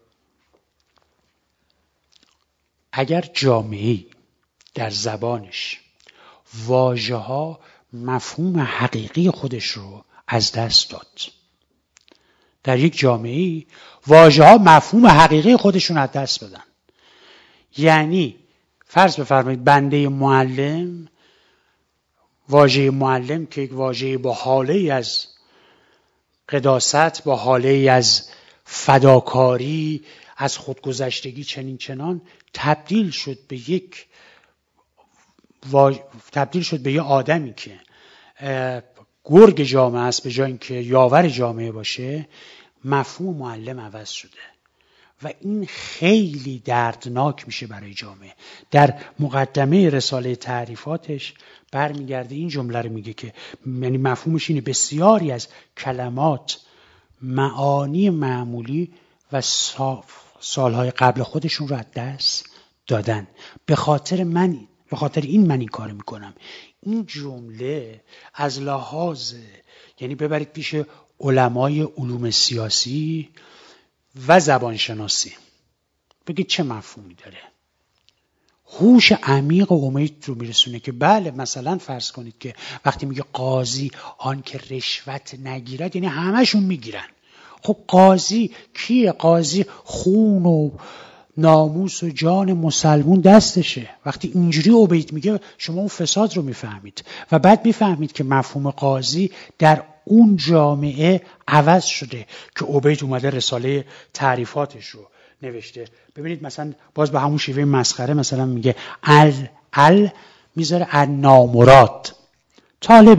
اگر جامعه‌ای در زبانش واژه‌ها مفهوم حقیقی خودش رو از دست داد، در یک جامعه‌ای واژه‌ها مفهوم حقیقی خودشون از دست بدن، یعنی فرض بفرمایید بنده معلم، واژه معلم که یک واژه با حاله‌ای از قداست، با حاله‌ای از فداکاری، از خودگذشتگی چنین چنان، تبدیل شد به یه آدمی که گرگ جامعه است به جای اینکه یاور جامعه باشه، مفهوم معلم عوض شده و این خیلی دردناک میشه برای جامعه. در مقدمه رساله تعریفاتش برمیگرده این جمله رو میگه که یعنی مفهومش اینه: بسیاری از کلمات معانی معمولی و سالهای قبل خودشون رو از دست دادن. به خاطر این من این کار میکنم. این جمله از لحاظ یعنی ببرید پیش علمای علوم سیاسی و زبانشناسی بگید چه مفهومی داره. هوش عمیق و امید رو میرسونه که بله مثلا فرض کنید که وقتی میگه قاضی آن که رشوت نگیرد، یعنی همشون میگیرن. خب قاضی کیه؟ قاضی خون و ناموس و جان مسلمون دستشه. وقتی اینجوری عبید میگه شما اون فساد رو میفهمید و بعد میفهمید که مفهوم قاضی در اون جامعه عوض شده که عبید اومده رساله تعریفاتش رو نوشته. ببینید مثلا باز به همون شیوه مسخره مثلا میگه میذاره النامراد، طالب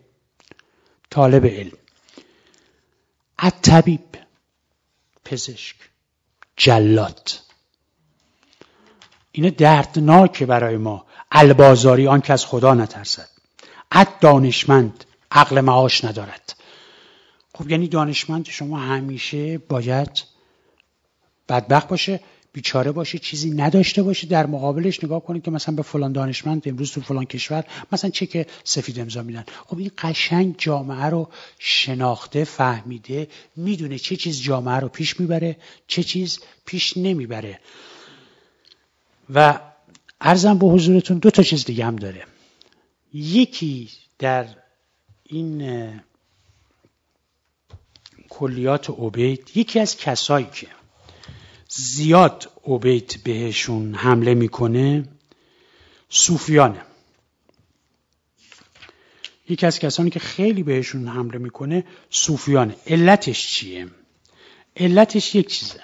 علم، الطبیب، پزشک، جلاد. اینه دردناکه برای ما. البازاری، آن که از خدا نترسد. دانشمند، عقل معاش ندارد. خب یعنی دانشمند شما همیشه باید بدبخت باشه، بیچاره باشه، چیزی نداشته باشه. در مقابلش نگاه کنید که مثلا به فلان دانشمند امروز تو فلان کشور مثلا چک سفید امضا میدن. خب این قشنگ جامعه رو شناخته، فهمیده، میدونه چه چیز جامعه رو پیش میبره، چه چیز پیش نمیبره. و عرضم به حضورتون 2 چیز دیگه هم داره. یکی در این کلیات عبید، یکی از کسایی که زیاد عبید بهشون حمله میکنه صوفیانه. یکی از کسانی که خیلی بهشون حمله میکنه صوفیانه. علتش چیه؟ علتش یک چیزه.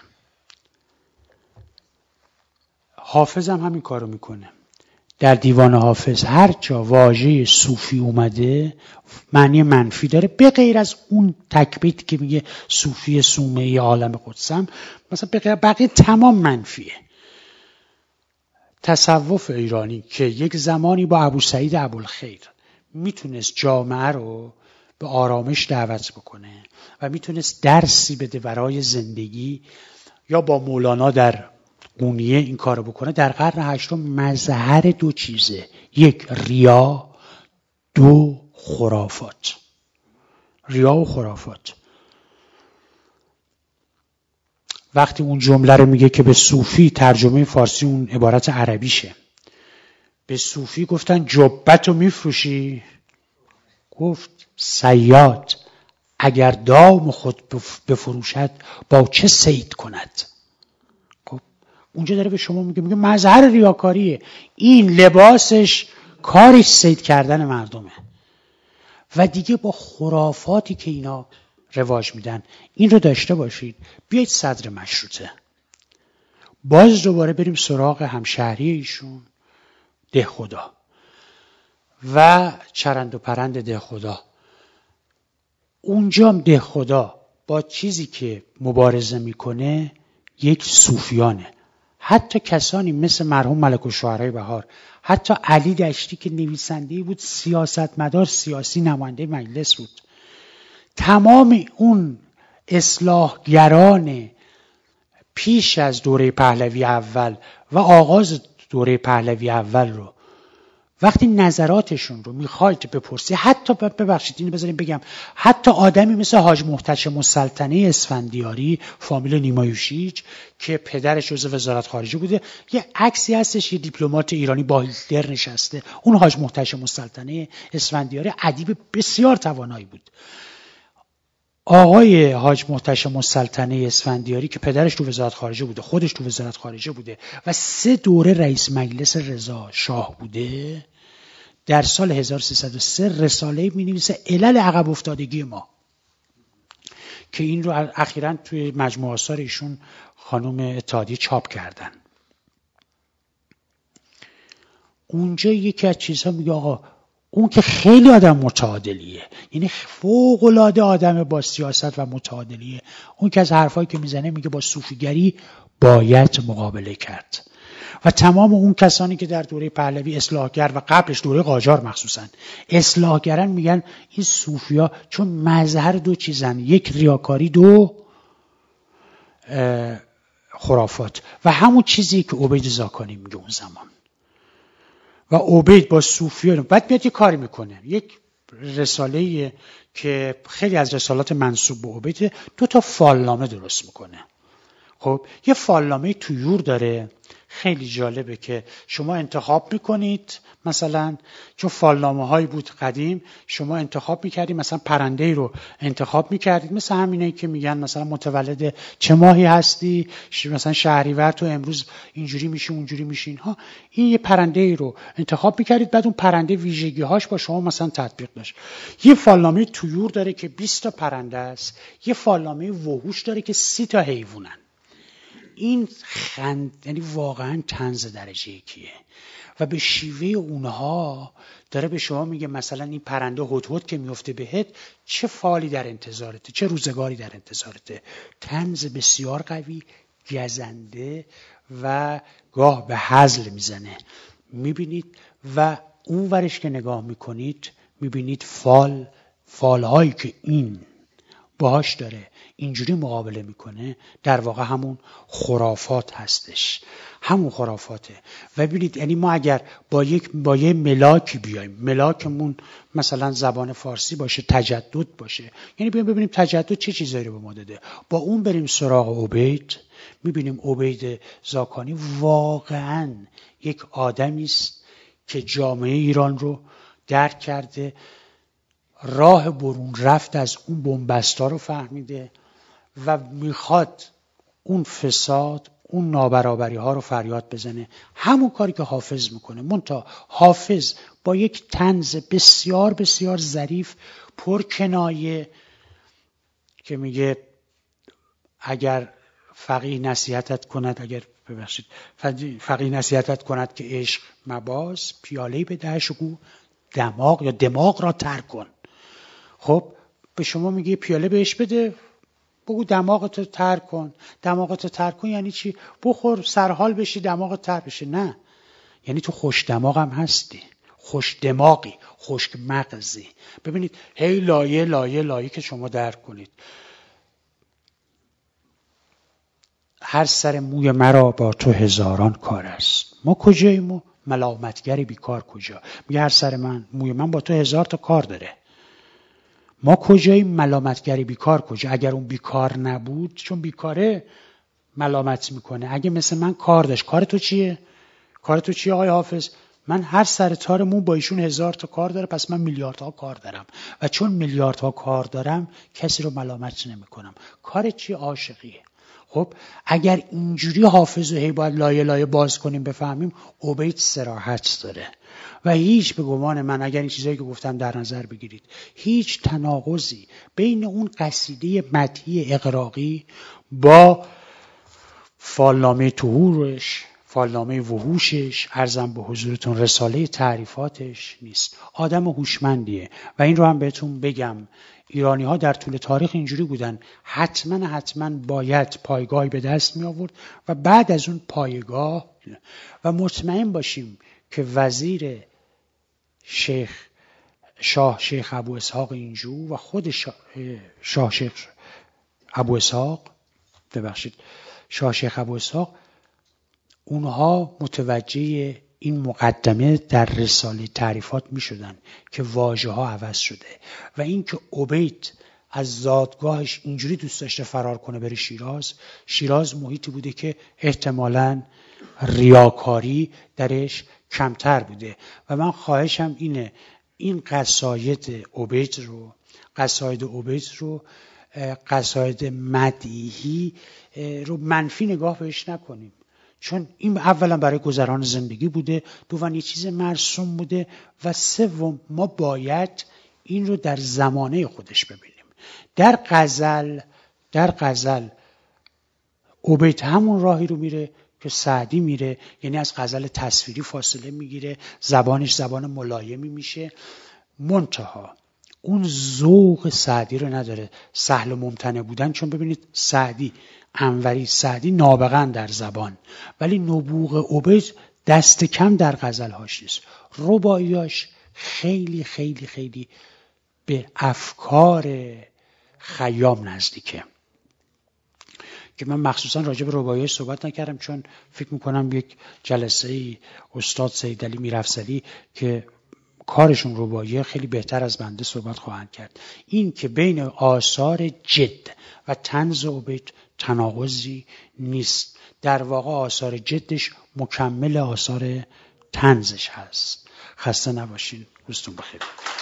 حافظ هم همین کارو میکنه. در دیوان حافظ هر جا واژه صوفی اومده معنی منفی داره، به غیر از اون تکبیت که میگه صوفی صومعی عالم قدسم، مثلا به غیر بقیه تمام منفیه. تصوف ایرانی که یک زمانی با ابو سعید ابوالخیر میتونست جامعه رو به آرامش دعوت بکنه و میتونست درسی بده برای زندگی، یا با مولانا در قونیه این کارو بکنه، در قرن 8 مظهر 2 چیزه: 1 ریا، 2 خرافات. ریا و خرافات. وقتی اون جمله رو میگه که به صوفی، ترجمه فارسی اون عبارت عربیشه، به صوفی گفتن جبتو میفروشی؟ گفت صیاد اگر دام خود بفروشد با چه صید کند؟ اونجا داره به شما میگه مظهر ریاکاریه. این لباسش کارش صید کردن مردمه. و دیگه با خرافاتی که اینا رواج میدن این رو داشته باشید. بیایید صدر مشروطه، باز دوباره بریم سراغ همشهری ایشون دهخدا و چرند و پرند دهخدا. اونجا هم دهخدا با چیزی که مبارزه میکنه یک صوفیانه. حتی کسانی مثل مرحوم ملک الشعرای بهار، حتی علی دشتی که نویسنده بود، سیاستمدار سیاسی، نماینده مجلس بود، تمام اون اصلاحگران پیش از دوره پهلوی اول و آغاز دوره پهلوی اول رو وقتی نظراتشون رو میخواید بپرسی، حتی ببخشید اینو بذاریم بگم، حتی آدمی مثل حاج محتشم السلطنه اسفندیاری، فامیل نیمایوشیج که پدرش جزو وزارت خارجه بوده، یه عکسی هستش یه دیپلمات ایرانی با هیتلر نشسته. اون حاج محتشم السلطنه اسفندیاری ادیب بسیار توانایی بود. آقای حاج محتشم السلطنه اسفندیاری که پدرش تو وزارت خارجه بوده، خودش تو وزارت خارجه بوده و 3 دوره رئیس مجلس رضا شاه بوده، در سال 1303 رساله می‌نویسه علل عقب افتادگی ما، که این رو اخیراً توی مجموعه آثار ایشون خانم اتحادیه چاپ کردن. اونجا یکی از چیزها میگه آقا اون که خیلی آدم متعادلیه، یعنی فوق‌العاده آدم با سیاست و متعادلیه. اون که از حرفایی که میزنه میگه با صوفیگری باید مقابله کرد. و تمام اون کسانی که در دوره پهلوی اصلاحگر و قبلش دوره قاجار مخصوصا اصلاحگران میگن این صوفیا چون مظهر دو چیزن، یک ریاکاری، دو خرافات. و همون چیزی که عبید زاکانی میگه اون زمان. و عبید با صوفیان بعد میاد یه کاری میکنه، یک رساله که خیلی از رسالات منسوب به عبید، 2 فالنامه درست میکنه. خب یه فالنامه طیور داره، خیلی جالبه که شما انتخاب میکنید، مثلا چون فالنامه هایی بود قدیم، شما انتخاب میکردید، مثلا پرنده رو انتخاب میکردید، مثل همینه که میگن مثلا متولد چه ماهی هستی، مثلا شهریور تو امروز اینجوری میشی اونجوری میشی اینها. این یه پرنده رو انتخاب میکردید، بعد اون پرنده ویژگی هاش با شما مثلا تطبیق داشت. یه فالنامه طیور داره که 20 پرنده است، یه فالنامه وحوش داره که 30 حیوانن. این یعنی واقعا طنز درجه یکیه و به شیوه اونها داره به شما میگه مثلا این پرنده هدهد که میفته بهت چه فالی در انتظارته، چه روزگاری در انتظارته. طنز بسیار قوی، گزنده و گاه به هزل میزنه. میبینید و اون ورش که نگاه میکنید میبینید فالهایی که این باهاش داره اینجوری مقابله میکنه، در واقع همون خرافات هستش، همون خرافاته. و ببینید یعنی ما اگر با یه ملاکی بیایم، ملاکمون مثلا زبان فارسی باشه، تجدد باشه، یعنی بیایم ببینیم تجدد چه چیزایی رو به ما داده، با اون بریم سراغ عبید، میبینیم عبید زاکانی واقعا یک آدمی است که جامعه ایران رو درک کرده، راه برون رفت از اون بنبستا رو فهمیده و میخواد اون فساد، اون نابرابری ها رو فریاد بزنه. همون کاری که حافظ میکنه، منتها حافظ با یک طنز بسیار بسیار ظریف، پرکنایه، که میگه اگر فقیه نصیحتت کند، فقیه نصیحتت کند که عشق مباز، پیاله‌ای به دهش گو دماغ یا دماغ را ترک کن. خب به شما میگه پیاله بهش بده، بگو دماغتو ترک کن. دماغتو ترک کن یعنی چی؟ بخور سرحال بشی دماغت ترک بشه؟ نه، یعنی تو خوش دماغ هم هستی، خوش دماغی، خوش مغزی. ببینید هی لایه لایه لایه که شما درک کنید. هر سر موی مرا با تو هزاران کار است. ما کجاییم و ملامتگری بیکار کجا؟ میگه هر سر موی من با تو 1000 تا کار داره. ما کجاییم؟ ملامتگری بیکار کجا؟ اگر اون بیکار نبود، چون بیکاره ملامت میکنه. اگه مثل من کار داشت، کار تو چیه؟ کار تو چیه آقای حافظ؟ من هر سر تار مو با ایشون 1000 تا کار داره، پس من میلیاردها کار دارم و چون میلیاردها کار دارم کسی رو ملامت نمیکنم. کار چی؟ عاشقیه. خب اگر اینجوری حافظ رو هی باید لایه لایه باز کنیم بفهمیم، عبید صراحت داره و هیچ، به گمان من اگر این چیزایی که گفتم در نظر بگیرید، هیچ تناقضی بین اون قصیده مدحی اغراقی با فالنامه طهورش، فالنامه وحوشش، عرضم به حضورتون رساله تعریفاتش نیست. آدم هوشمندیه و این رو هم بهتون بگم، ایرانی ها در طول تاریخ اینجوری بودن، حتما باید پایگاهی به دست می آورد و بعد از اون پایگاه، و مطمئن باشیم که وزیر شاه شیخ ابو اسحاق اینجو و خود شاه شیخ ابو اسحاق اونها متوجه این مقدمه در رساله تعریفات می شدن که واژه ها عوض شده و این که عبید از زادگاهش اینجوری دوست داشته فرار کنه بره شیراز محیطی بوده که احتمالاً ریاکاری درش کمتر بوده. و من خواهشم اینه این قصاید عبید رو قصاید مدیحی رو منفی نگاه بهش نکنیم، چون این اولا برای گذران زندگی بوده، دوم یه چیز مرسوم بوده و سوم ما باید این رو در زمانه خودش ببینیم. در غزل عبید همون راهی رو میره که سعدی میره، یعنی از غزل تصویری فاصله میگیره، زبانش زبان ملایمی میشه، منتها اون ذوق سعدی رو نداره. سهل و ممتنع بودن، چون ببینید سعدی، انوری سعدی نابغه‌اند در زبان، ولی نبوغ عبید دست کم در غزل‌هاش نیست. رباعیاش خیلی خیلی خیلی به افکار خیام نزدیکه، که من مخصوصا راجع به رباعیاش صحبت نکردم، چون فکر میکنم یک جلسه استاد سیدعلی میرافزلی که کارشون رباعیه خیلی بهتر از بنده صحبت خواهند کرد. این که بین آثار جد و طنز عبید تناقضی نیست، در واقع آثار جدش مکمل آثار طنزش هست. خسته نباشین، روزتون بخیر.